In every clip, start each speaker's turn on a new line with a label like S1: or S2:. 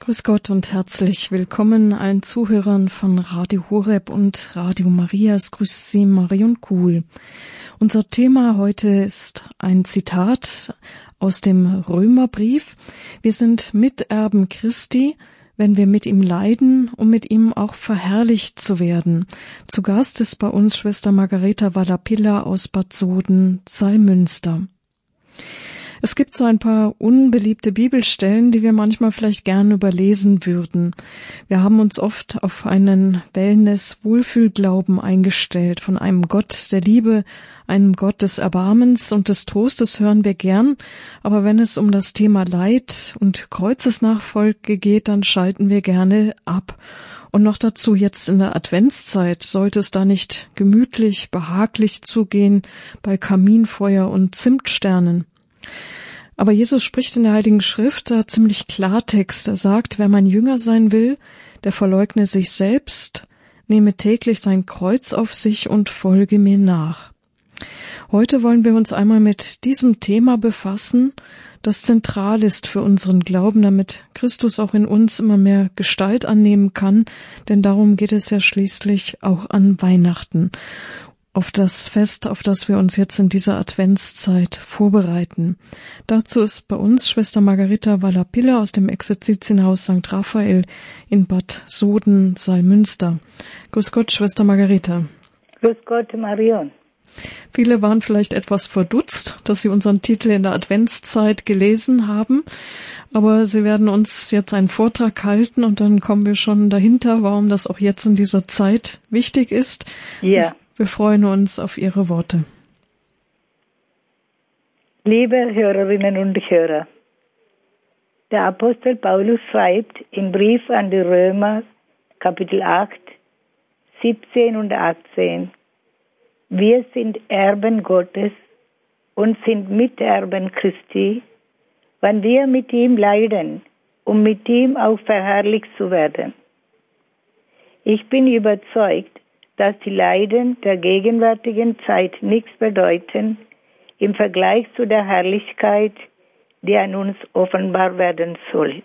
S1: Grüß Gott und herzlich willkommen allen Zuhörern von Radio Horeb und Radio Maria. Es grüßt Sie Marion Kuhl. Unser Thema heute ist ein Zitat aus dem Römerbrief. Wir sind Miterben Christi, wenn wir mit ihm leiden, um mit ihm auch verherrlicht zu werden. Zu Gast ist bei uns Schwester Margareta Wallapilla aus Bad Soden, Salmünster. Es gibt so ein paar unbeliebte Bibelstellen, die wir manchmal vielleicht gerne überlesen würden. Wir haben uns oft auf einen Wellness-Wohlfühlglauben eingestellt. Von einem Gott der Liebe, einem Gott des Erbarmens und des Trostes hören wir gern. Aber wenn es um das Thema Leid und Kreuzesnachfolge geht, dann schalten wir gerne ab. Und noch dazu jetzt in der Adventszeit sollte es da nicht gemütlich, behaglich zugehen bei Kaminfeuer und Zimtsternen. Aber Jesus spricht in der Heiligen Schrift da ziemlich Klartext. Er sagt, wer mein Jünger sein will, der verleugne sich selbst, nehme täglich sein Kreuz auf sich und folge mir nach. Heute wollen wir uns einmal mit diesem Thema befassen, das zentral ist für unseren Glauben, damit Christus auch in uns immer mehr Gestalt annehmen kann, denn darum geht es ja schließlich auch an Weihnachten, auf das Fest, auf das wir uns jetzt in dieser Adventszeit vorbereiten. Dazu ist bei uns Schwester Margareta Wallapilla aus dem Exerzitienhaus St. Raphael in Bad Soden, Salmünster. Grüß Gott, Schwester Margareta.
S2: Grüß Gott, Marion.
S1: Viele waren vielleicht etwas verdutzt, dass sie unseren Titel in der Adventszeit gelesen haben, aber Sie werden uns jetzt einen Vortrag halten und dann kommen wir schon dahinter, warum das auch jetzt in dieser Zeit wichtig ist.
S2: Ja.
S1: Wir freuen uns auf Ihre Worte.
S2: Liebe Hörerinnen und Hörer, der Apostel Paulus schreibt im Brief an die Römer, Kapitel 8, 17 und 18, wir sind Erben Gottes und sind Miterben Christi, wenn wir mit ihm leiden, um mit ihm auch verherrlicht zu werden. Ich bin überzeugt, dass die Leiden der gegenwärtigen Zeit nichts bedeuten im Vergleich zu der Herrlichkeit, die an uns offenbar werden soll.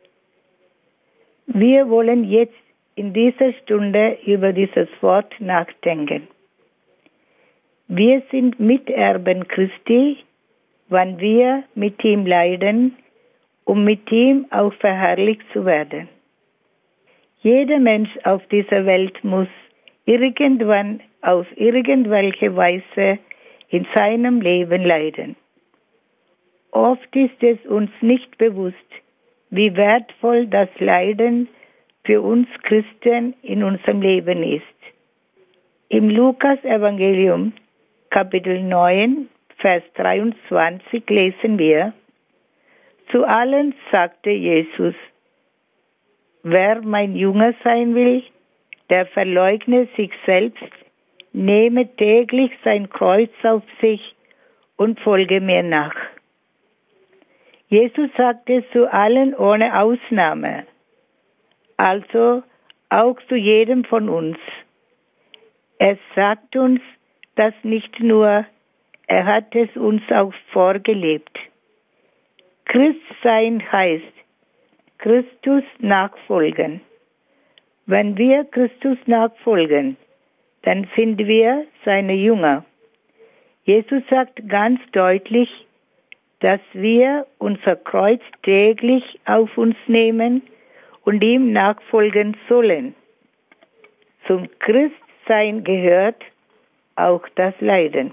S2: Wir wollen jetzt in dieser Stunde über dieses Wort nachdenken. Wir sind Miterben Christi, wenn wir mit ihm leiden, um mit ihm auch verherrlicht zu werden. Jeder Mensch auf dieser Welt muss irgendwann auf irgendwelche Weise in seinem Leben leiden. Oft ist es uns nicht bewusst, wie wertvoll das Leiden für uns Christen in unserem Leben ist. Im Lukas-Evangelium, Kapitel 9, Vers 23 lesen wir, zu allen sagte Jesus, wer mein Jünger sein will, der verleugne sich selbst, nehme täglich sein Kreuz auf sich und folge mir nach. Jesus sagte zu allen ohne Ausnahme, also auch zu jedem von uns. Er sagt uns das nicht nur, er hat es uns auch vorgelebt. Christsein heißt Christus nachfolgen. Wenn wir Christus nachfolgen, dann sind wir seine Jünger. Jesus sagt ganz deutlich, dass wir unser Kreuz täglich auf uns nehmen und ihm nachfolgen sollen. Zum Christsein gehört auch das Leiden.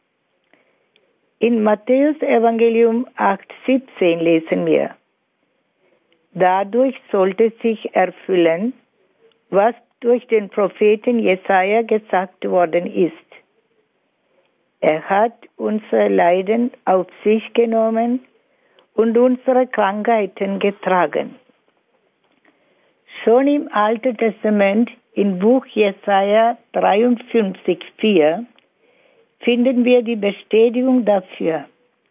S2: In Matthäus Evangelium 8,17 lesen wir, dadurch sollte sich erfüllen, was durch den Propheten Jesaja gesagt worden ist. Er hat unser Leiden auf sich genommen und unsere Krankheiten getragen. Schon im Alten Testament, im Buch Jesaja 53,4, finden wir die Bestätigung dafür.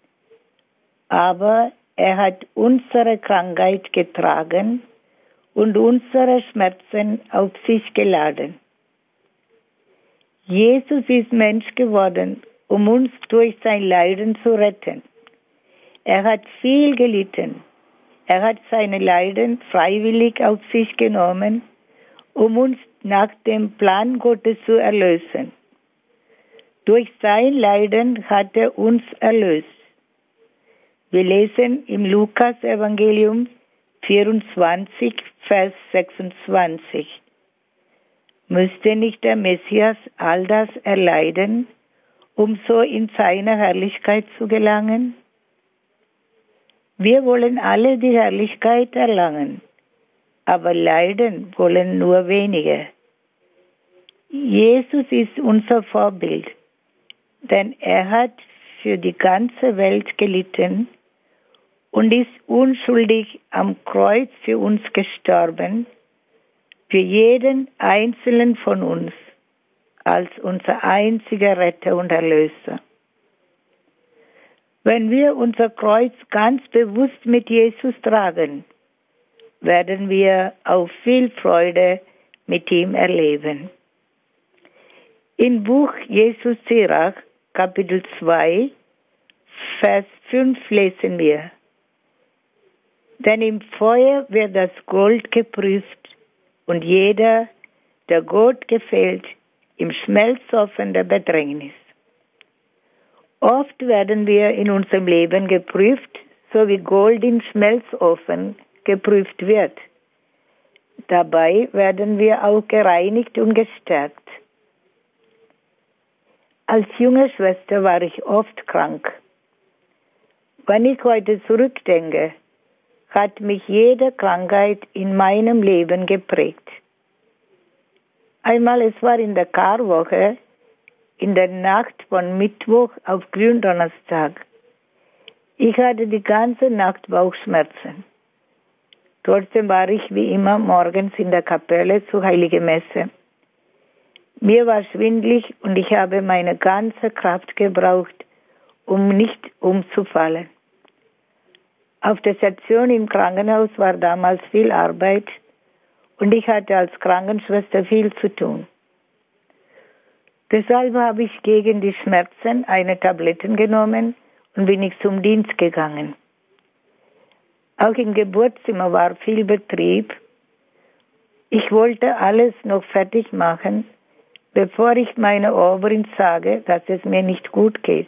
S2: Aber er hat unsere Krankheit getragen und unsere Schmerzen auf sich geladen. Jesus ist Mensch geworden, um uns durch sein Leiden zu retten. Er hat viel gelitten. Er hat seine Leiden freiwillig auf sich genommen, um uns nach dem Plan Gottes zu erlösen. Durch sein Leiden hat er uns erlöst. Wir lesen im Lukas-Evangelium 24, Vers 26. Müsste nicht der Messias all das erleiden, um so in seine Herrlichkeit zu gelangen? Wir wollen alle die Herrlichkeit erlangen, aber leiden wollen nur wenige. Jesus ist unser Vorbild, denn er hat für die ganze Welt gelitten und ist unschuldig am Kreuz für uns gestorben, für jeden Einzelnen von uns, als unser einziger Retter und Erlöser. Wenn wir unser Kreuz ganz bewusst mit Jesus tragen, werden wir auch viel Freude mit ihm erleben. Im Buch Jesus Sirach, Kapitel 2, Vers 5 lesen wir: Denn im Feuer wird das Gold geprüft und jeder, der Gott gefällt, im Schmelzofen der Bedrängnis. Oft werden wir in unserem Leben geprüft, so wie Gold im Schmelzofen geprüft wird. Dabei werden wir auch gereinigt und gestärkt. Als junge Schwester war ich oft krank. Wenn ich heute zurückdenke, hat mich jede Krankheit in meinem Leben geprägt. Einmal, es war in der Karwoche, in der Nacht von Mittwoch auf Gründonnerstag. Ich hatte die ganze Nacht Bauchschmerzen. Trotzdem war ich wie immer morgens in der Kapelle zur Heiligen Messe. Mir war schwindelig und ich habe meine ganze Kraft gebraucht, um nicht umzufallen. Auf der Station im Krankenhaus war damals viel Arbeit und ich hatte als Krankenschwester viel zu tun. Deshalb habe ich gegen die Schmerzen eine Tabletten genommen und bin ich zum Dienst gegangen. Auch im Geburtszimmer war viel Betrieb. Ich wollte alles noch fertig machen, bevor ich meiner Oberin sage, dass es mir nicht gut geht.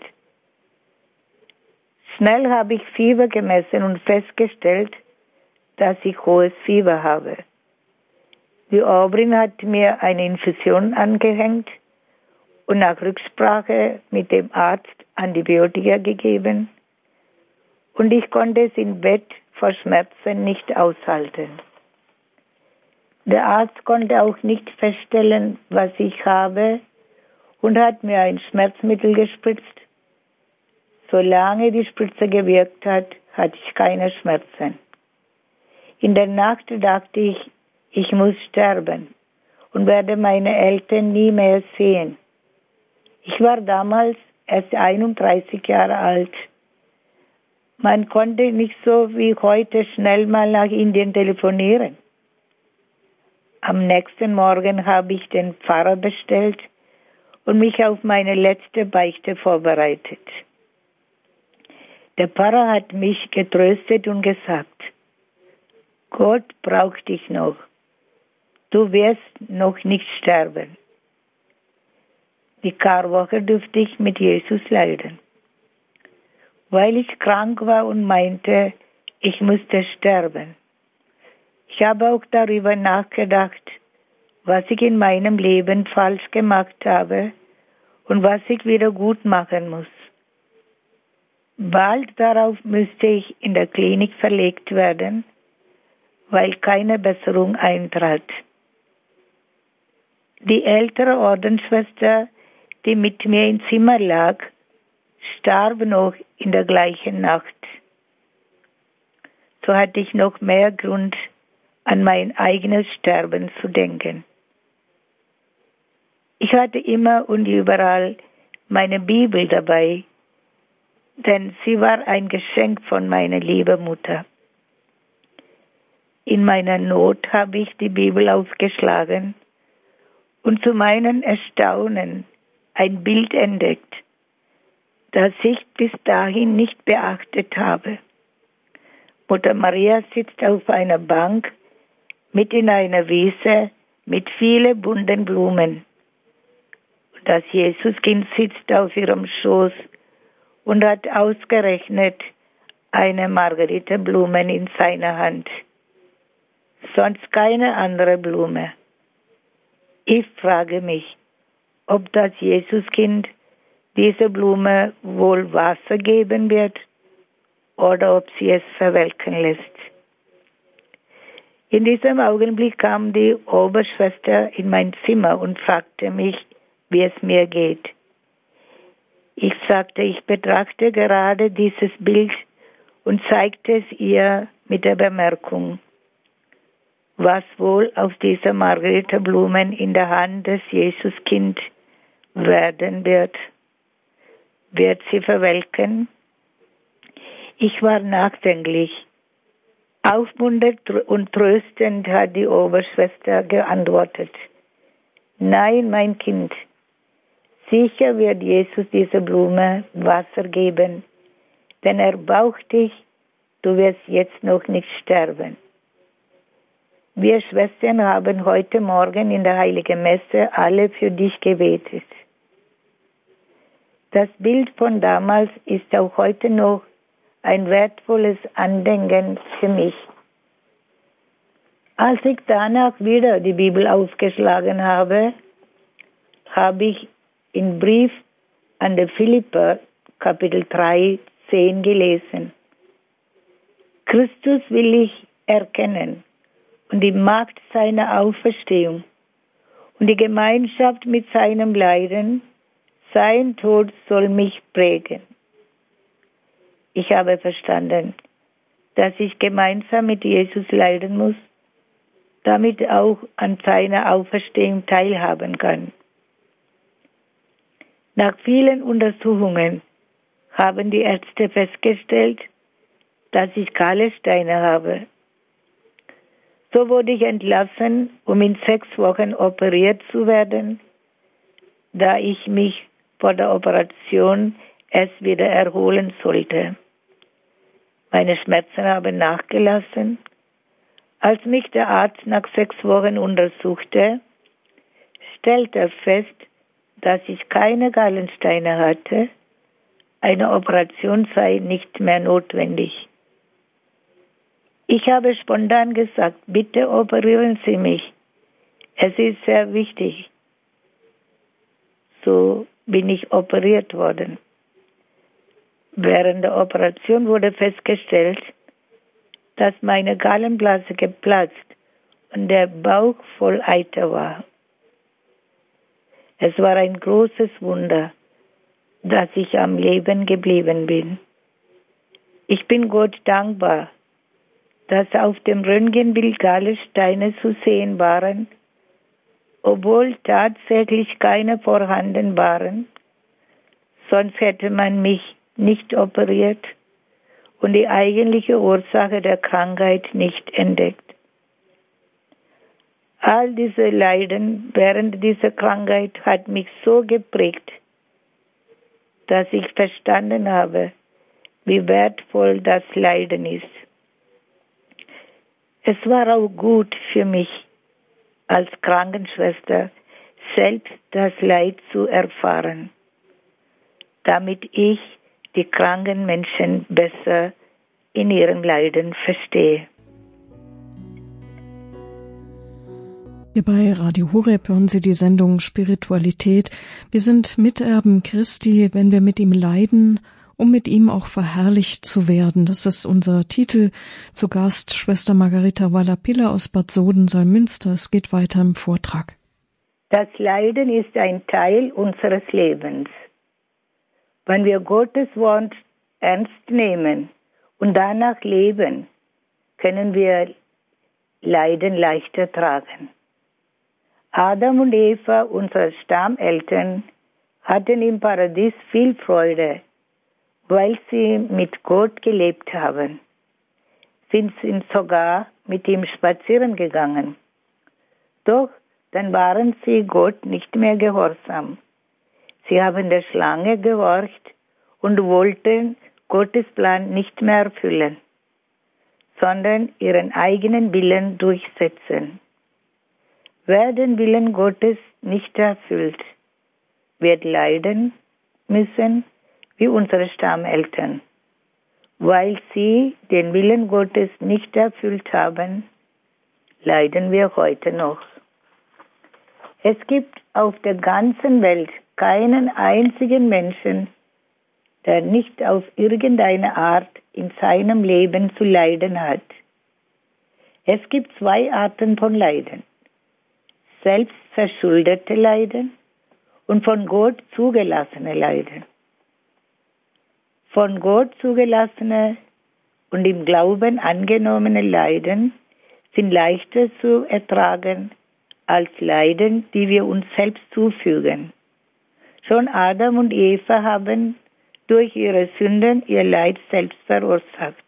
S2: Schnell habe ich Fieber gemessen und festgestellt, dass ich hohes Fieber habe. Die Oberin hat mir eine Infusion angehängt und nach Rücksprache mit dem Arzt Antibiotika gegeben und ich konnte es im Bett vor Schmerzen nicht aushalten. Der Arzt konnte auch nicht feststellen, was ich habe und hat mir ein Schmerzmittel gespritzt. Solange die Spritze gewirkt hat, hatte ich keine Schmerzen. In der Nacht dachte ich, ich muss sterben und werde meine Eltern nie mehr sehen. Ich war damals erst 31 Jahre alt. Man konnte nicht so wie heute schnell mal nach Indien telefonieren. Am nächsten Morgen habe ich den Pfarrer bestellt und mich auf meine letzte Beichte vorbereitet. Der Pfarrer hat mich getröstet und gesagt, Gott braucht dich noch. Du wirst noch nicht sterben. Die Karwoche durfte ich mit Jesus leiden. Weil ich krank war und meinte, ich musste sterben. Ich habe auch darüber nachgedacht, was ich in meinem Leben falsch gemacht habe und was ich wieder gut machen muss. Bald darauf müsste ich in der Klinik verlegt werden, weil keine Besserung eintrat. Die ältere Ordensschwester, die mit mir im Zimmer lag, starb noch in der gleichen Nacht. So hatte ich noch mehr Grund, an mein eigenes Sterben zu denken. Ich hatte immer und überall meine Bibel dabei, denn sie war ein Geschenk von meiner lieben Mutter. In meiner Not habe ich die Bibel aufgeschlagen und zu meinem Erstaunen ein Bild entdeckt, das ich bis dahin nicht beachtet habe. Mutter Maria sitzt auf einer Bank mit in einer Wiese mit vielen bunten Blumen. Das Jesuskind sitzt auf ihrem Schoß und hat ausgerechnet eine Margeritenblume in seiner Hand. Sonst keine andere Blume. Ich frage mich, ob das Jesuskind diese Blume wohl Wasser geben wird oder ob sie es verwelken lässt. In diesem Augenblick kam die Oberschwester in mein Zimmer und fragte mich, wie es mir geht. Ich sagte, ich betrachte gerade dieses Bild und zeigte es ihr mit der Bemerkung, was wohl aus dieser Margeritenblumen in der Hand des Jesuskind werden wird. Wird sie verwelken? Ich war nachdenklich. Aufmunternd und tröstend hat die Oberschwester geantwortet. Nein, mein Kind, sicher wird Jesus dieser Blume Wasser geben, denn er braucht dich, du wirst jetzt noch nicht sterben. Wir Schwestern haben heute Morgen in der Heiligen Messe alle für dich gebetet. Das Bild von damals ist auch heute noch ein wertvolles Andenken für mich. Als ich danach wieder die Bibel aufgeschlagen habe, habe ich im Brief an die Philipper, Kapitel 3, 10 gelesen. Christus will ich erkennen und die Macht seiner Auferstehung und die Gemeinschaft mit seinem Leiden, sein Tod soll mich prägen. Ich habe verstanden, dass ich gemeinsam mit Jesus leiden muss, damit auch an seiner Auferstehung teilhaben kann. Nach vielen Untersuchungen haben die Ärzte festgestellt, dass ich kahle Steine habe. So wurde ich entlassen, um in 6 Wochen operiert zu werden, da ich mich vor der Operation erst wieder erholen sollte. Meine Schmerzen haben nachgelassen. Als mich der Arzt nach 6 Wochen untersuchte, stellte er fest, dass ich keine Gallensteine hatte. Eine Operation sei nicht mehr notwendig. Ich habe spontan gesagt, bitte operieren Sie mich. Es ist sehr wichtig. So bin ich operiert worden. Während der Operation wurde festgestellt, dass meine Gallenblase geplatzt und der Bauch voll Eiter war. Es war ein großes Wunder, dass ich am Leben geblieben bin. Ich bin Gott dankbar, dass auf dem Röntgenbild Gallensteine zu sehen waren, obwohl tatsächlich keine vorhanden waren, sonst hätte man mich nicht operiert und die eigentliche Ursache der Krankheit nicht entdeckt. All diese Leiden während dieser Krankheit hat mich so geprägt, dass ich verstanden habe, wie wertvoll das Leiden ist. Es war auch gut für mich, als Krankenschwester selbst das Leid zu erfahren, damit ich die kranken Menschen besser in ihrem Leiden verstehe.
S1: Hier bei Radio Horeb hören Sie die Sendung Spiritualität. Wir sind Miterben Christi, wenn wir mit ihm leiden, um mit ihm auch verherrlicht zu werden. Das ist unser Titel. Zu Gast Schwester Margarita Waller-Piller aus Bad Soden-Salmünster. Es geht weiter im Vortrag.
S2: Das Leiden ist ein Teil unseres Lebens. Wenn wir Gottes Wort ernst nehmen und danach leben, können wir Leiden leichter tragen. Adam und Eva, unsere Stammeltern, hatten im Paradies viel Freude, weil sie mit Gott gelebt haben. Sie sind sogar mit ihm spazieren gegangen. Doch dann waren sie Gott nicht mehr gehorsam. Sie haben der Schlange gehorcht und wollten Gottes Plan nicht mehr erfüllen. sondern ihren eigenen Willen durchsetzen. Wer den Willen Gottes nicht erfüllt, wird leiden müssen wie unsere Stammeltern. Weil sie den Willen Gottes nicht erfüllt haben, leiden wir heute noch. Es gibt auf der ganzen Welt keinen einzigen Menschen, der nicht auf irgendeine Art in seinem Leben zu leiden hat. Es gibt zwei Arten von Leiden: selbstverschuldete Leiden und von Gott zugelassene Leiden. Von Gott zugelassene und im Glauben angenommene Leiden sind leichter zu ertragen als Leiden, die wir uns selbst zufügen. Schon Adam und Eva haben durch ihre Sünden ihr Leid selbst verursacht.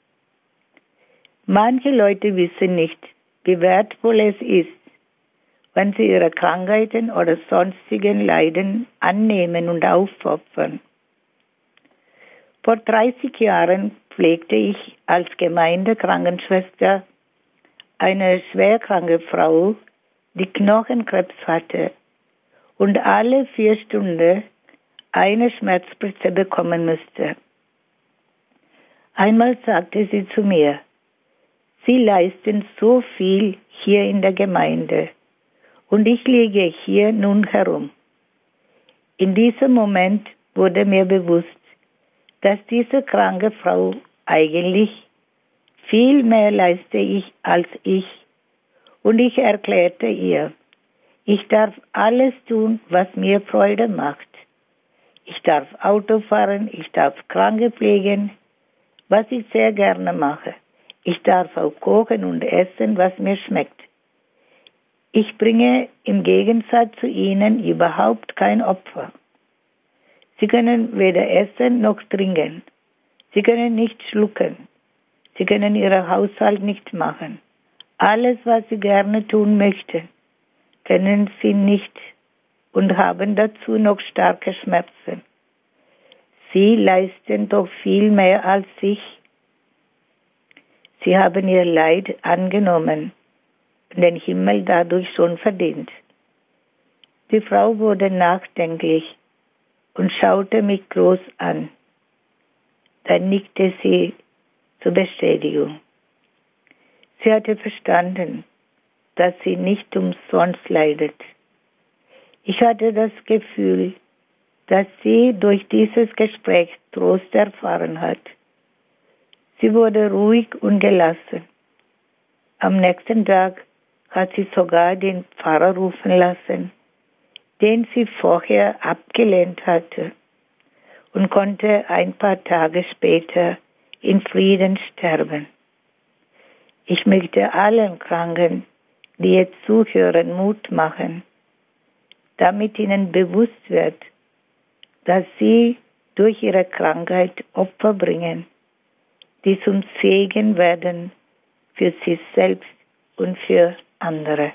S2: Manche Leute wissen nicht, wie wertvoll es ist, wenn sie ihre Krankheiten oder sonstigen Leiden annehmen und aufopfern. Vor 30 Jahren pflegte ich als Gemeindekrankenschwester eine schwerkranke Frau, die Knochenkrebs hatte und alle 4 Stunden eine Schmerzspritze bekommen müsste. Einmal sagte sie zu mir: Sie leisten so viel hier in der Gemeinde und ich liege hier nun herum. In diesem Moment wurde mir bewusst, dass diese kranke Frau eigentlich viel mehr leiste als ich, und ich erklärte ihr: Ich darf alles tun, was mir Freude macht. Ich darf Auto fahren, ich darf Kranke pflegen, was ich sehr gerne mache. Ich darf auch kochen und essen, was mir schmeckt. Ich bringe im Gegensatz zu Ihnen überhaupt kein Opfer. Sie können weder essen noch trinken. Sie können nicht schlucken. Sie können Ihren Haushalt nicht machen. Alles, was Sie gerne tun möchten, können Sie nicht und haben dazu noch starke Schmerzen. Sie leisten doch viel mehr als ich. Sie haben Ihr Leid angenommen und den Himmel dadurch schon verdient. Die Frau wurde nachdenklich und schaute mich groß an. Dann nickte sie zur Bestätigung. Sie hatte verstanden, dass sie nicht umsonst leidet. Ich hatte das Gefühl, dass sie durch dieses Gespräch Trost erfahren hat. Sie wurde ruhig und gelassen. Am nächsten Tag hat sie sogar den Pfarrer rufen lassen, den sie vorher abgelehnt hatte, und konnte ein paar Tage später in Frieden sterben. Ich möchte allen Kranken, die jetzt zuhören, Mut machen, damit ihnen bewusst wird, dass sie durch ihre Krankheit Opfer bringen, die zum Segen werden für sich selbst und für andere.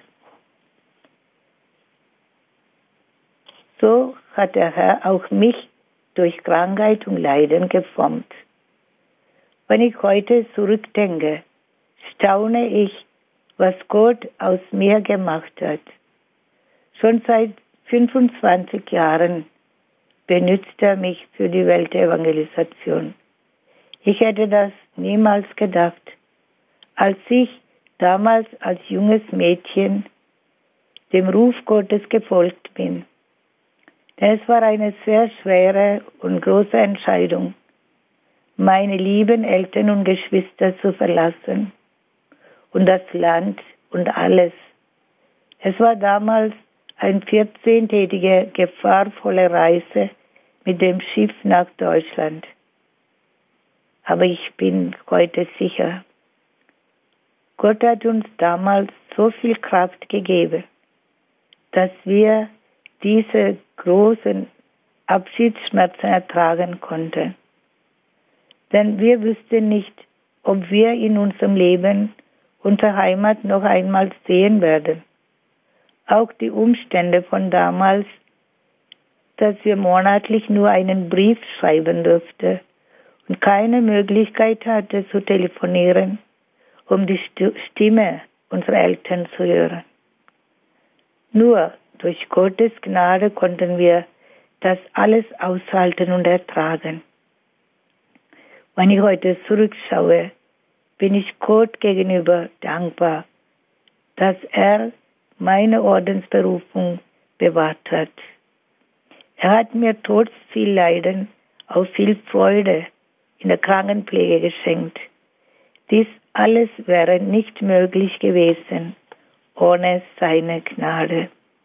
S2: So hat der Herr auch mich durch Krankheit und Leiden geformt. Wenn ich heute zurückdenke, staune ich, was Gott aus mir gemacht hat. Schon seit 25 Jahren benutzt er mich für die Weltevangelisation. Ich hätte das niemals gedacht, als ich damals als junges Mädchen dem Ruf Gottes gefolgt bin. Denn es war eine sehr schwere und große Entscheidung, meine lieben Eltern und Geschwister zu verlassen und das Land und alles. Es war damals eine 14-tägige gefahrvolle Reise mit dem Schiff nach Deutschland. Aber ich bin heute sicher, Gott hat uns damals so viel Kraft gegeben, dass wir diese großen Abschiedsschmerzen ertragen konnten. Denn wir wüssten nicht, ob wir in unserem Leben unsere Heimat noch einmal sehen werden. Auch die Umstände von damals, dass wir monatlich nur einen Brief schreiben durften und keine Möglichkeit hatte zu telefonieren, um die Stimme unserer Eltern zu hören. Nur durch Gottes Gnade konnten wir das alles aushalten und ertragen. Wenn ich heute zurückschaue, bin ich Gott gegenüber dankbar, dass er meine Ordensberufung bewahrt hat. Er hat mir trotz viel Leiden auch viel Freude in der Krankenpflege geschenkt. Dies alles wäre nicht möglich gewesen ohne seine Gnade.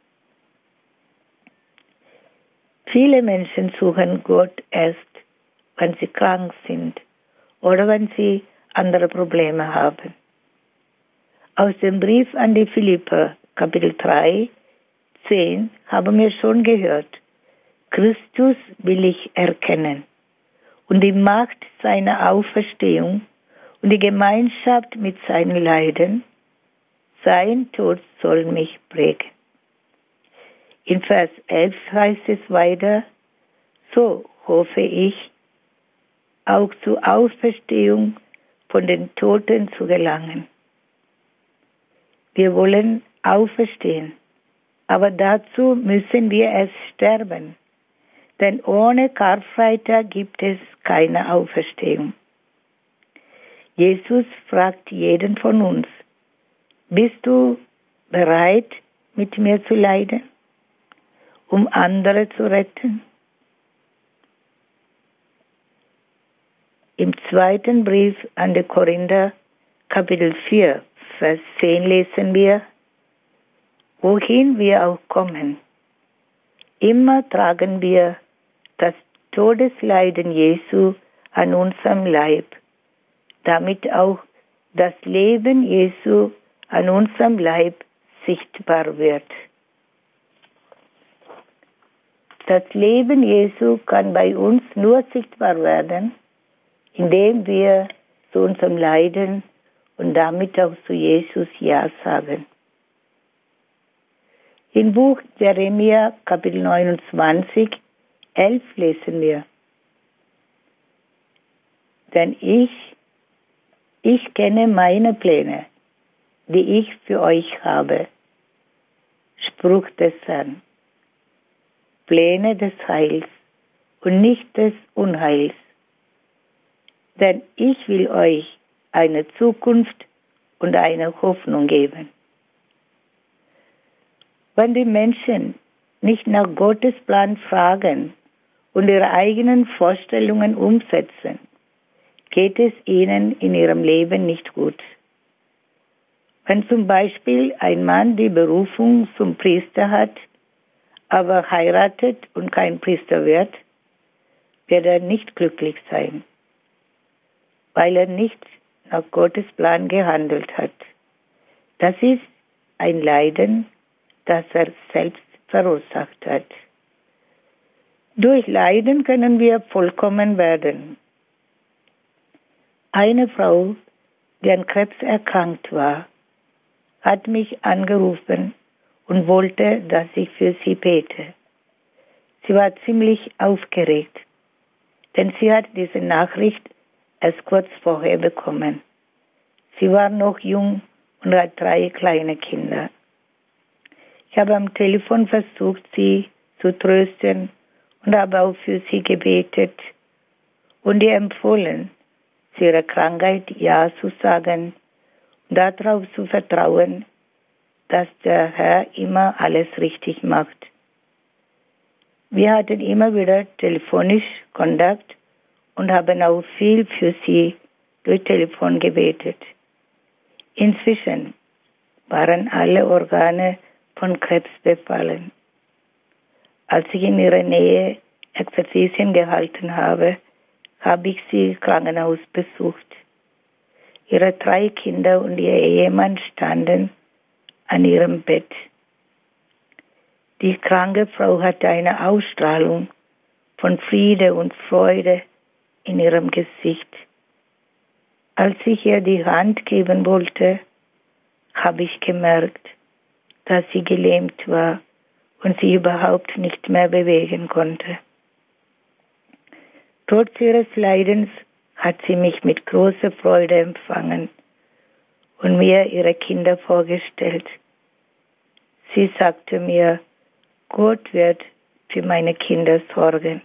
S2: Viele Menschen suchen Gott erst, wenn sie krank sind oder wenn sie andere Probleme haben. Aus dem Brief an die Philipper, Kapitel 3, 10, haben wir schon gehört, Christus will ich erkennen und die Macht seiner Auferstehung und die Gemeinschaft mit seinen Leiden, sein Tod soll mich prägen. In Vers 11 heißt es weiter, so hoffe ich, auch zur Auferstehung von den Toten zu gelangen. Wir wollen auferstehen, aber dazu müssen wir erst sterben, denn ohne Karfreitag gibt es keine Auferstehung. Jesus fragt jeden von uns, bist du bereit, mit mir zu leiden, um andere zu retten? Im zweiten Brief an die Korinther, Kapitel 4, Vers 10 lesen wir, wohin wir auch kommen, immer tragen wir das Todesleiden Jesu an unserem Leib, damit auch das Leben Jesu an unserem Leib sichtbar wird. Das Leben Jesu kann bei uns nur sichtbar werden, indem wir zu unserem Leiden und damit auch zu Jesus Ja sagen. Im Buch Jeremia, Kapitel 29, 11 lesen wir, denn ich kenne meine Pläne, die ich für euch habe. Spruch des Herrn. Pläne des Heils und nicht des Unheils. Denn ich will euch eine Zukunft und eine Hoffnung geben. Wenn die Menschen nicht nach Gottes Plan fragen und ihre eigenen Vorstellungen umsetzen, geht es ihnen in ihrem Leben nicht gut. Wenn zum Beispiel ein Mann die Berufung zum Priester hat, aber heiratet und kein Priester wird er nicht glücklich sein, weil er nicht nach Gottes Plan gehandelt hat. Das ist ein Leiden, das er selbst verursacht hat. Durch Leiden können wir vollkommen werden. Eine Frau, die an Krebs erkrankt war, hat mich angerufen und wollte, dass ich für sie bete. Sie war ziemlich aufgeregt, denn sie hat diese Nachricht erst kurz vorher bekommen. Sie war noch jung und hat 3 kleine Kinder. Ich habe am Telefon versucht, sie zu trösten und habe auch für sie gebetet und ihr empfohlen, zu ihrer Krankheit Ja zu sagen und darauf zu vertrauen, dass der Herr immer alles richtig macht. Wir hatten immer wieder telefonisch Kontakt und haben auch viel für sie durch Telefon gebetet. Inzwischen waren alle Organe von Krebs befallen. Als ich in ihrer Nähe Exerzitien gehalten habe, habe ich sie im Krankenhaus besucht. Ihre 3 Kinder und ihr Ehemann standen an ihrem Bett. Die kranke Frau hatte eine Ausstrahlung von Friede und Freude in ihrem Gesicht. Als ich ihr die Hand geben wollte, habe ich gemerkt, dass sie gelähmt war und sie überhaupt nicht mehr bewegen konnte. Trotz ihres Leidens hat sie mich mit großer Freude empfangen und mir ihre Kinder vorgestellt. Sie sagte mir, Gott wird für meine Kinder sorgen.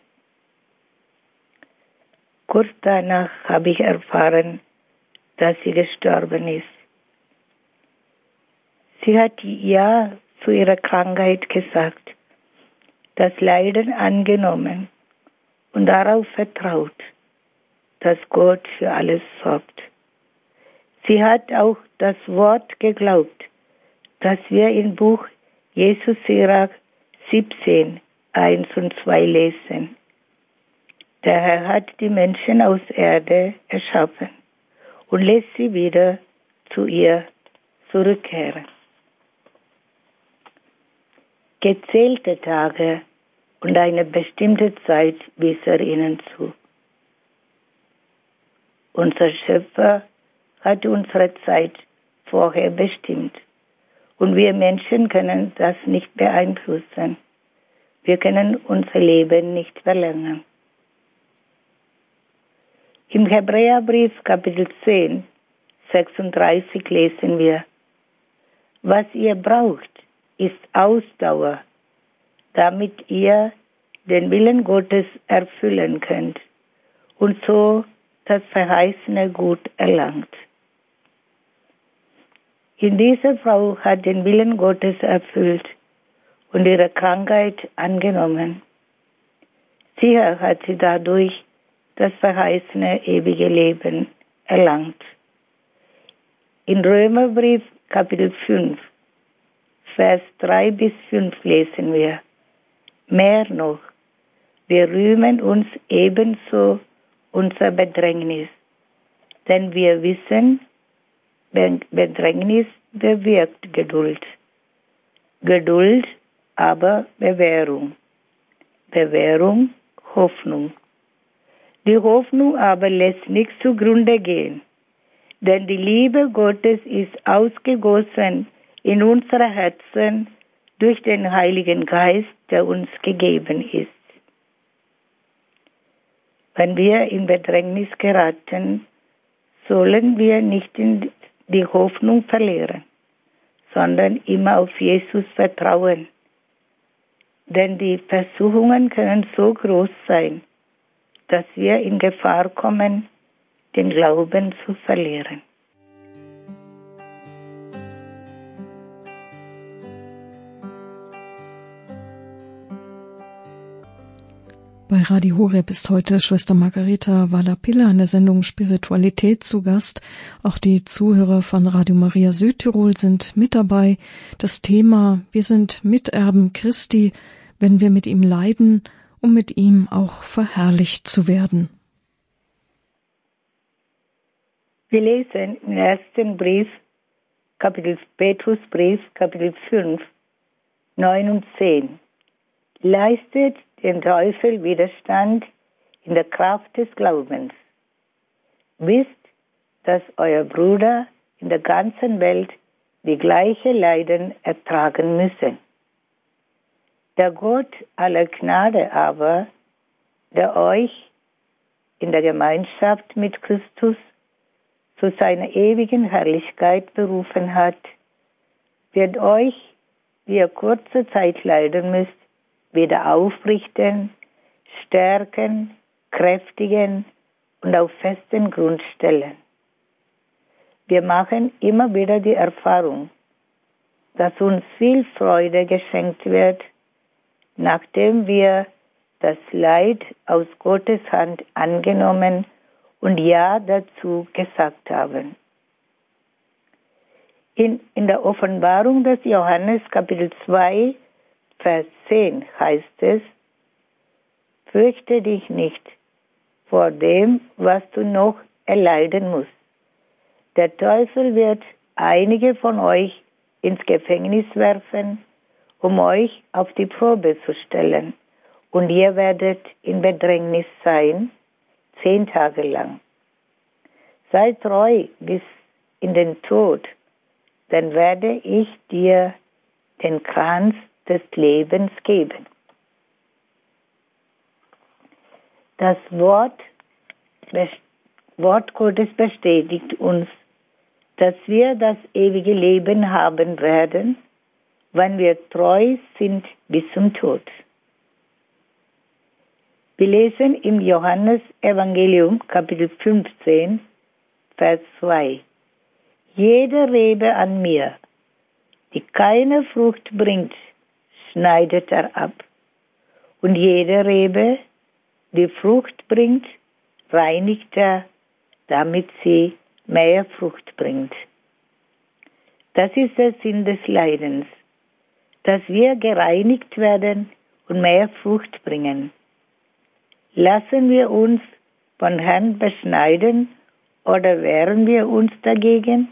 S2: Kurz danach habe ich erfahren, dass sie gestorben ist. Sie hat Ja zu ihrer Krankheit gesagt, das Leiden angenommen und darauf vertraut, dass Gott für alles sorgt. Sie hat auch das Wort geglaubt, das wir im Buch Jesus Sirach 17, 1 und 2 lesen. Der Herr hat die Menschen aus Erde erschaffen und lässt sie wieder zu ihr zurückkehren. Gezählte Tage und eine bestimmte Zeit wies er ihnen zu. Unser Schöpfer hat unsere Zeit vorher bestimmt und wir Menschen können das nicht beeinflussen. Wir können unser Leben nicht verlängern. Im Hebräerbrief Kapitel 10, 36 lesen wir, was ihr braucht, ist Ausdauer, damit ihr den Willen Gottes erfüllen könnt und so das verheißene Gut erlangt. In dieser Frau hat den Willen Gottes erfüllt und ihre Krankheit angenommen. Sicher hat sie dadurch das verheißene ewige Leben erlangt. In Römerbrief Kapitel 5, Vers 3 bis 5 lesen wir, mehr noch, wir rühmen uns ebenso unser Bedrängnis, denn wir wissen, Bedrängnis bewirkt Geduld. Geduld aber Bewährung. Bewährung Hoffnung. Die Hoffnung aber lässt nichts zugrunde gehen, denn die Liebe Gottes ist ausgegossen in unsere Herzen durch den Heiligen Geist, der uns gegeben ist. Wenn wir in Bedrängnis geraten, sollen wir nicht die Hoffnung verlieren, sondern immer auf Jesus vertrauen. Denn die Versuchungen können so groß sein, dass wir in Gefahr kommen, den Glauben zu verlieren.
S1: Bei Radio Horeb ist heute Schwester Margareta Wallapilla in der Sendung Spiritualität zu Gast. Auch die Zuhörer von Radio Maria Südtirol sind mit dabei. Das Thema: Wir sind Miterben Christi, wenn wir mit ihm leiden, um mit ihm auch verherrlicht zu werden.
S2: Wir lesen im ersten Brief, Petrusbrief, Kapitel 5, 9 und 10. Leistet dem Teufel Widerstand in der Kraft des Glaubens. Wisst, dass euer Bruder in der ganzen Welt die gleiche Leiden ertragen müssen. Der Gott aller Gnade aber, der euch in der Gemeinschaft mit Christus zu seiner ewigen Herrlichkeit berufen hat, wird euch, wie ihr kurze Zeit leiden müsst, wieder aufrichten, stärken, kräftigen und auf festen Grund stellen. Wir machen immer wieder die Erfahrung, dass uns viel Freude geschenkt wird, nachdem wir das Leid aus Gottes Hand angenommen und Ja dazu gesagt haben. In der Offenbarung des Johannes Kapitel 2, Vers 10 heißt es, fürchte dich nicht vor dem, was du noch erleiden musst. Der Teufel wird einige von euch ins Gefängnis werfen, um euch auf die Probe zu stellen, und ihr werdet in Bedrängnis sein, 10 Tage lang. Sei treu bis in den Tod, dann werde ich dir den Kranz des Lebens geben. Das Wort Gottes bestätigt uns, dass wir das ewige Leben haben werden, wenn wir treu sind bis zum Tod. Wir lesen im Johannes-Evangelium, Kapitel 15, Vers 2. Jede Rebe an mir, die keine Frucht bringt, schneidet er ab. Und jede Rebe, die Frucht bringt, reinigt er, damit sie mehr Frucht bringt. Das ist der Sinn des Leidens, dass wir gereinigt werden und mehr Frucht bringen. Lassen wir uns von Herrn beschneiden oder wehren wir uns dagegen?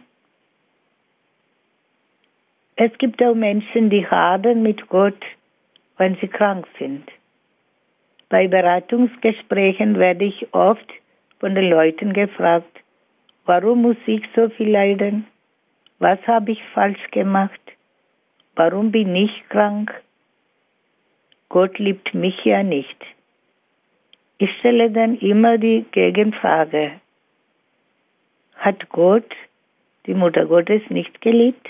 S2: Es gibt auch Menschen, die hadern mit Gott, wenn sie krank sind. Bei Beratungsgesprächen werde ich oft von den Leuten gefragt, warum muss ich so viel leiden? Was habe ich falsch gemacht? Warum bin ich krank? Gott liebt mich ja nicht. Ich stelle dann immer die Gegenfrage. Hat Gott die Mutter Gottes nicht geliebt?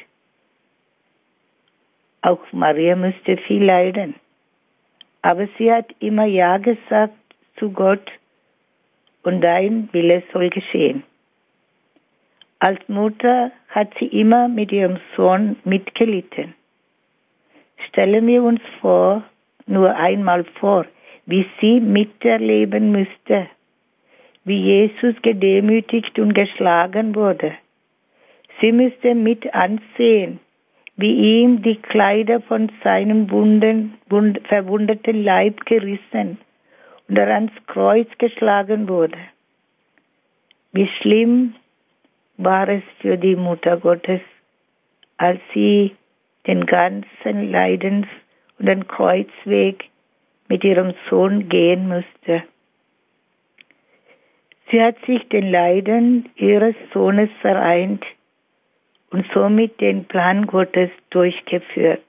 S2: Auch Maria müsste viel leiden. Aber sie hat immer Ja gesagt zu Gott und dein Wille soll geschehen. Als Mutter hat sie immer mit ihrem Sohn mitgelitten. Stellen wir uns nur einmal vor, wie sie miterleben müsste, wie Jesus gedemütigt und geschlagen wurde. Sie müsste mit ansehen, wie ihm die Kleider von seinem verwundeten Leib gerissen und er ans Kreuz geschlagen wurde. Wie schlimm war es für die Mutter Gottes, als sie den ganzen Leidens- und den Kreuzweg mit ihrem Sohn gehen musste. Sie hat sich den Leiden ihres Sohnes vereint und somit den Plan Gottes durchgeführt.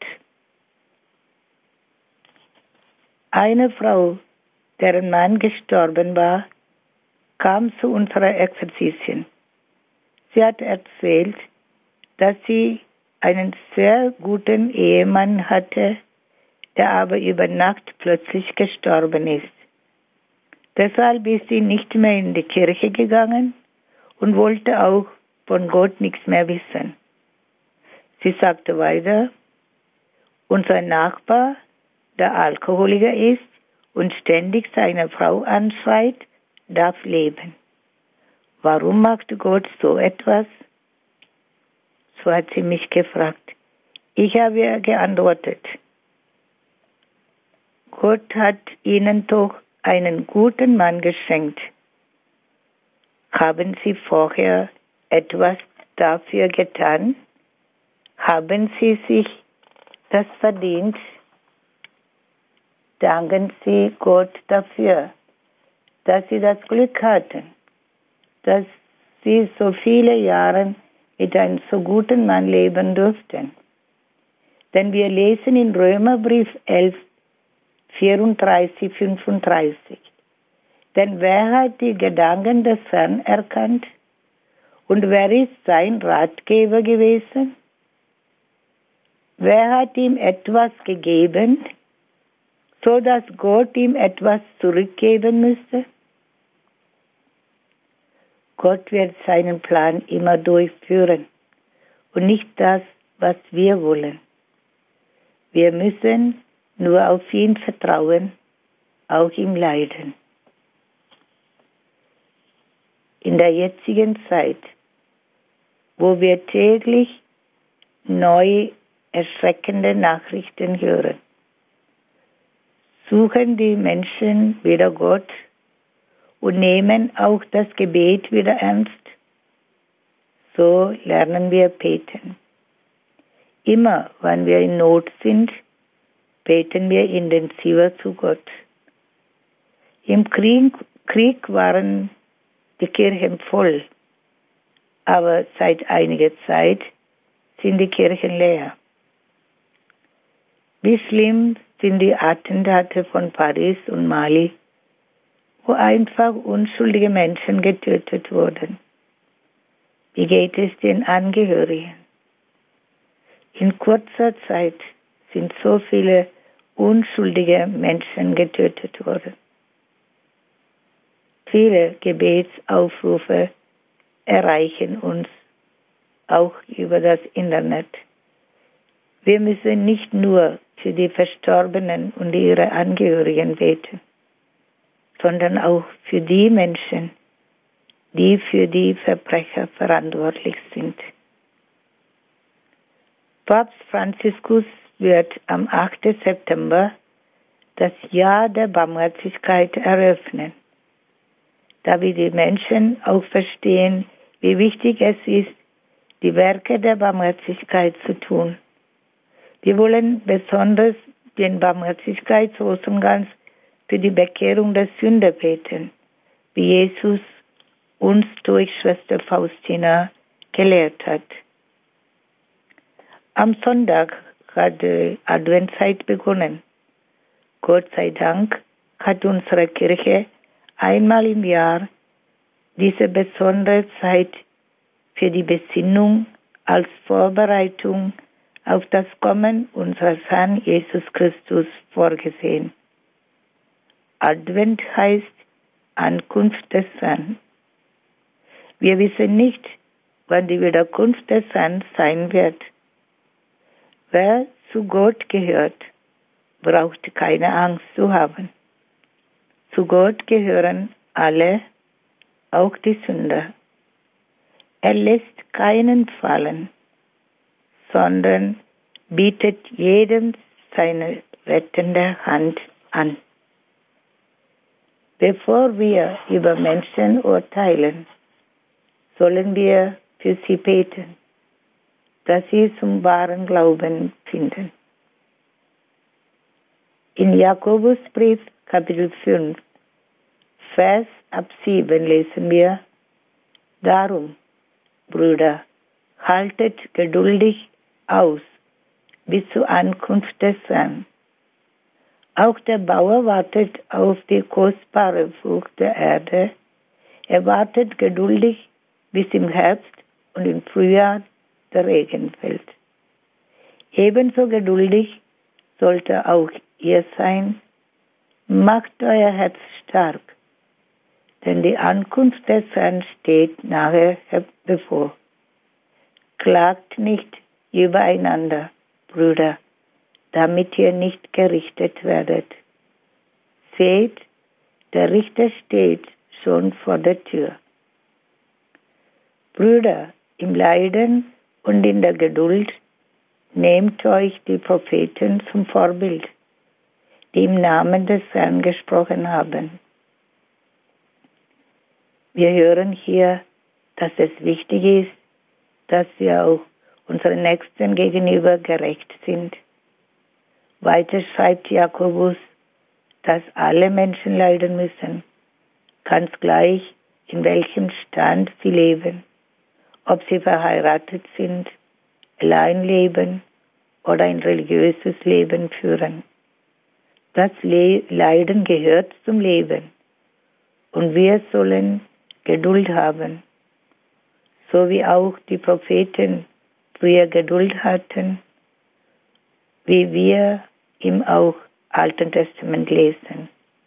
S2: Eine Frau, deren Mann gestorben war, kam zu unserer Exerzitien. Sie hat erzählt, dass sie einen sehr guten Ehemann hatte, der aber über Nacht plötzlich gestorben ist. Deshalb ist sie nicht mehr in die Kirche gegangen und wollte auch von Gott nichts mehr wissen. Sie sagte weiter, unser Nachbar, der Alkoholiker ist und ständig seine Frau anschreit, darf leben. Warum macht Gott so etwas? So hat sie mich gefragt. Ich habe ihr geantwortet, Gott hat ihnen doch einen guten Mann geschenkt. Haben Sie vorher etwas dafür getan? Haben Sie sich das verdient? Danken Sie Gott dafür, dass Sie das Glück hatten, dass Sie so viele Jahre mit einem so guten Mann leben durften. Denn wir lesen in Römerbrief 11, 34, 35. Denn wer hat die Gedanken des Herrn erkannt? Und wer ist sein Ratgeber gewesen? Wer hat ihm etwas gegeben, so dass Gott ihm etwas zurückgeben müsste? Gott wird seinen Plan immer durchführen und nicht das, was wir wollen. Wir müssen nur auf ihn vertrauen, auch im Leiden. In der jetzigen Zeit, wo wir täglich neu erschreckende Nachrichten hören, suchen die Menschen wieder Gott und nehmen auch das Gebet wieder ernst. So lernen wir beten. Immer, wenn wir in Not sind, beten wir intensiver zu Gott. Im Krieg waren die Kirchen voll, aber seit einiger Zeit sind die Kirchen leer. Wie schlimm sind die Attentate von Paris und Mali, wo einfach unschuldige Menschen getötet wurden. Wie geht es den Angehörigen? In kurzer Zeit sind so viele unschuldige Menschen getötet worden. Viele Gebetsaufrufe erreichen uns auch über das Internet. Wir müssen nicht nur für die Verstorbenen und ihre Angehörigen beten, sondern auch für die Menschen, die für die Verbrecher verantwortlich sind. Papst Franziskus wird am 8. September das Jahr der Barmherzigkeit eröffnen, da wir die Menschen auch verstehen, wie wichtig es ist, die Werke der Barmherzigkeit zu tun. Wir wollen besonders den Barmherzigkeitsrosenganz für die Bekehrung der Sünder beten, wie Jesus uns durch Schwester Faustina gelehrt hat. Am Sonntag hat die Adventszeit begonnen. Gott sei Dank hat unsere Kirche einmal im Jahr diese besondere Zeit für die Besinnung als Vorbereitung auf das Kommen unseres Herrn Jesus Christus vorgesehen. Advent heißt Ankunft des Herrn. Wir wissen nicht, wann die Wiederkunft des Herrn sein wird. Wer zu Gott gehört, braucht keine Angst zu haben. Zu Gott gehören alle, auch die Sünder. Er lässt keinen fallen, sondern bietet jedem seine rettende Hand an. Bevor wir über Menschen urteilen, sollen wir für sie beten, dass sie zum wahren Glauben finden. In Jakobusbrief, Kapitel 5, Vers ab 7 lesen wir: Darum, Brüder, haltet geduldig aus bis zur Ankunft des Herrn. Auch der Bauer wartet auf die kostbare Frucht der Erde. Er wartet geduldig, bis im Herbst und im Frühjahr der Regen fällt. Ebenso geduldig sollte auch ihr sein. Macht euer Herz stark, denn die Ankunft des Herrn steht nahe bevor. Klagt nicht übereinander, Brüder, damit ihr nicht gerichtet werdet. Seht, der Richter steht schon vor der Tür. Brüder, im Leiden und in der Geduld nehmt euch die Propheten zum Vorbild, die im Namen des Herrn gesprochen haben. Wir hören hier, dass es wichtig ist, dass wir auch unseren Nächsten gegenüber gerecht sind. Weiter schreibt Jakobus, dass alle Menschen leiden müssen, ganz gleich, in welchem Stand sie leben, ob sie verheiratet sind, allein leben oder ein religiöses Leben führen. Das Leiden gehört zum Leben und wir sollen Geduld haben, so wie auch die Propheten früher Geduld hatten, wie wir im auch Alten Testament lesen.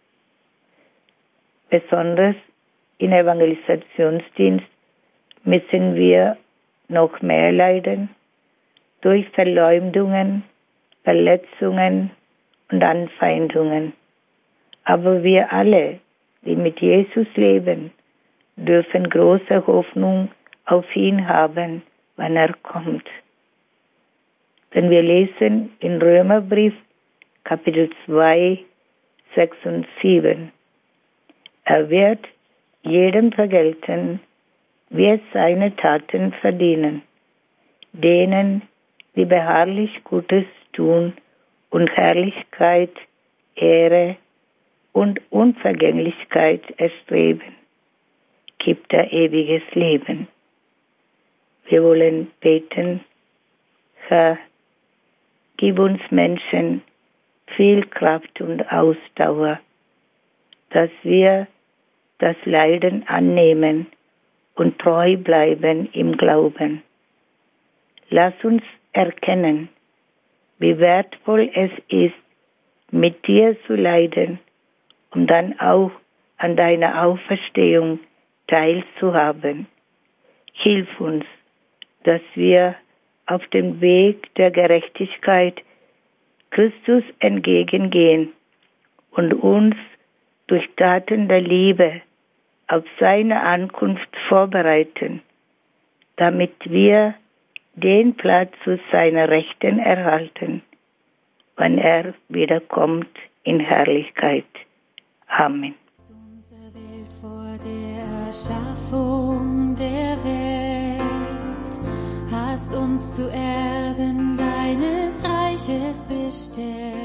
S2: Besonders im Evangelisationsdienst müssen wir noch mehr leiden durch Verleumdungen, Verletzungen und Anfeindungen. Aber wir alle, die mit Jesus leben, dürfen große Hoffnung auf ihn haben, wenn er kommt. Denn wir lesen in Römerbrief, Kapitel 2, 6 und 7. Er wird jedem vergelten, wie es seine Taten verdienen, denen, die beharrlich Gutes tun und Herrlichkeit, Ehre und Unvergänglichkeit erstreben, gibt er ewiges Leben. Wir wollen beten: Herr, gib uns Menschen viel Kraft und Ausdauer, dass wir das Leiden annehmen und treu bleiben im Glauben. Lass uns erkennen, wie wertvoll es ist, mit dir zu leiden, um dann auch an deiner Auferstehung teilzuhaben. Hilf uns, dass wir auf dem Weg der Gerechtigkeit Christus entgegengehen und uns durch Taten der Liebe auf seine Ankunft vorbereiten, damit wir den Platz zu seiner Rechten erhalten, wenn er wiederkommt in Herrlichkeit. Amen.
S3: Unsere Welt vor der Erschaffung der Welt, hast uns zu Erben deines Reiches bestellt.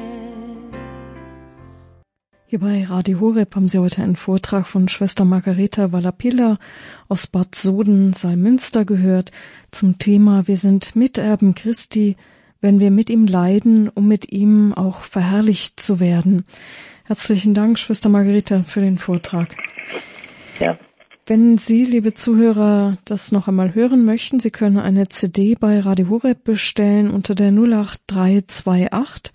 S1: Hier bei Radio Horeb haben Sie heute einen Vortrag von Schwester Margareta Vallapilla aus Bad Soden, Salmünster gehört zum Thema Wir sind Miterben Christi, wenn wir mit ihm leiden, um mit ihm auch verherrlicht zu werden. Herzlichen Dank, Schwester Margareta, für den Vortrag.
S2: Ja.
S1: Wenn Sie, liebe Zuhörer, das noch einmal hören möchten, Sie können eine CD bei Radio Horeb bestellen unter der 08328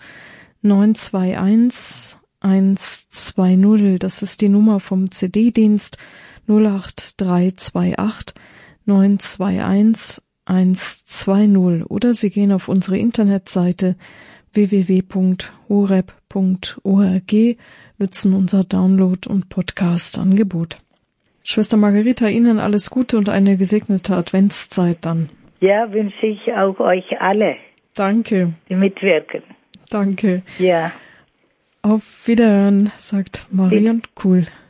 S1: 921 120. Das ist die Nummer vom CD-Dienst 08328 921 120. Oder Sie gehen auf unsere Internetseite www.horeb.org, nützen unser Download- und Podcast-Angebot. Schwester Margareta, Ihnen alles Gute und eine gesegnete Adventszeit dann.
S2: Ja, wünsche ich auch euch alle.
S1: Danke.
S2: Die mitwirken.
S1: Danke.
S2: Ja.
S1: Auf Wiederhören, sagt Marion Kuhl.